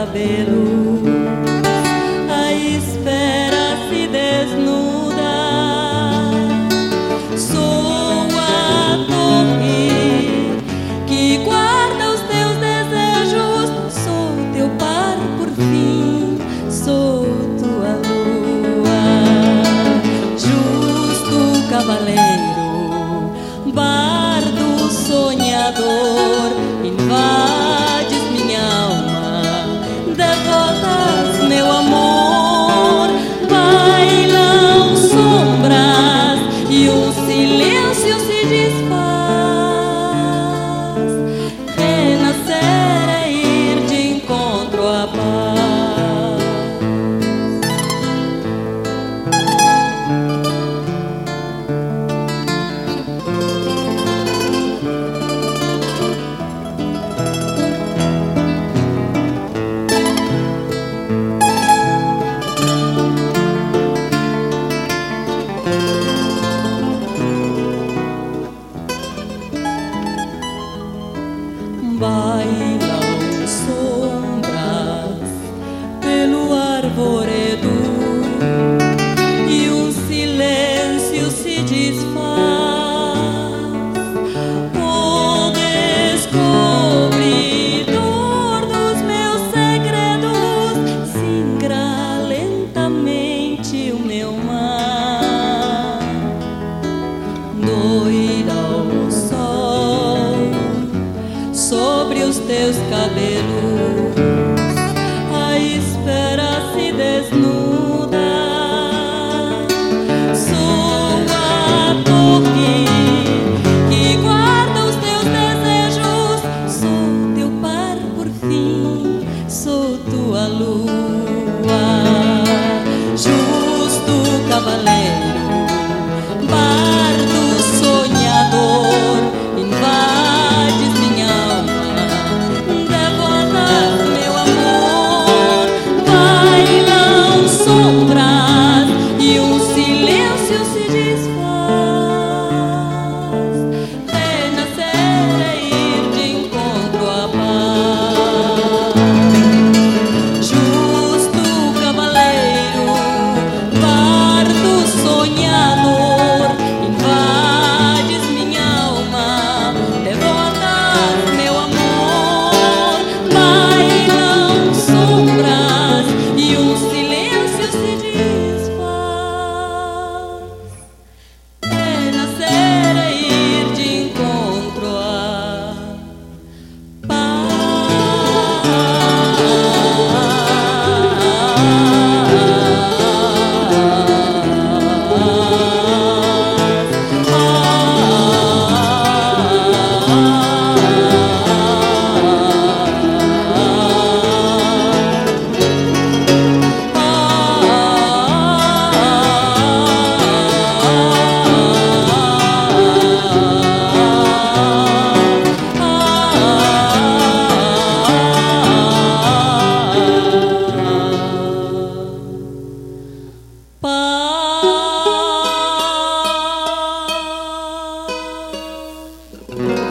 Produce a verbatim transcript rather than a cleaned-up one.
cabelos, a espera se desnuda. Sou a torre que guarda os teus desejos, sou teu par por fim, sou tua lua. Justo cavaleiro, bardo sonhador, invades minha alma, devotas meu amor. Bailam sombras e o silêncio se desfaz. Renascer é ir de encontro à paz. Bailam sombras pelo arvoredo e um silêncio se desfaz. O descobridor dos meus segredos singra lentamente o meu mar. Doida ao sol sobre os teus cabelos, a espera se desnuda. Sou a torre que guarda os teus desejos, sou teu par por fim, sou tua lua. Justo cavaleiro, bardo sonhador, invades minha alma, devotas meu amor. Bailam sombras e um silêncio se desfaz. Renascer é ir de encontro à paz. Justo cavaleiro, bardo sonhador, invades minha alma, devotas meu amor. Bailam sombras e um silêncio se desfaz. Renascer é ir de encontro à paz.